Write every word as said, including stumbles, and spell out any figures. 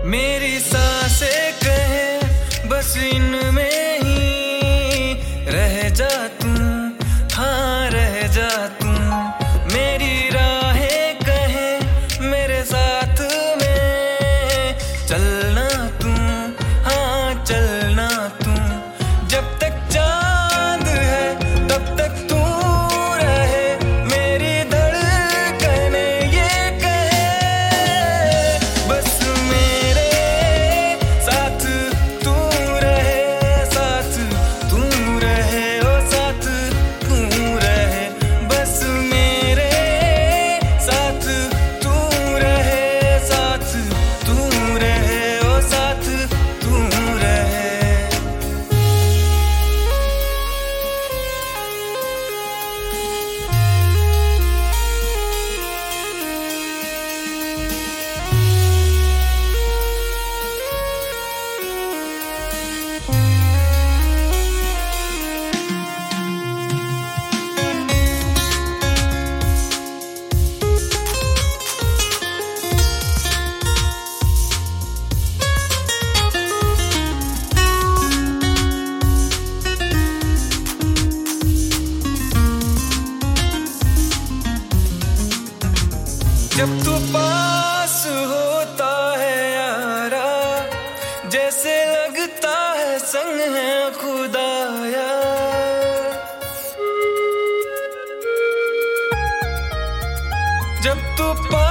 मेरी सांसें कहे बस इनमें ही रह जा तू, हाँ रह जा तू। मेरी राहें कहे मेरे साथ में चलना तू, हाँ चलना तू। जब तक चांद है तब तक तू रहे, मेरी धड़कने ये कहे बस मेरे साथ तू रहे, साथ तू रहे, ओ साथ तू रहे। बस मेरे साथ तू रहे, साथ तू रहे, ओ साथ तू रहे। जब तू पास होता है यारा, जैसे लगता है संग है खुदाया। जब तू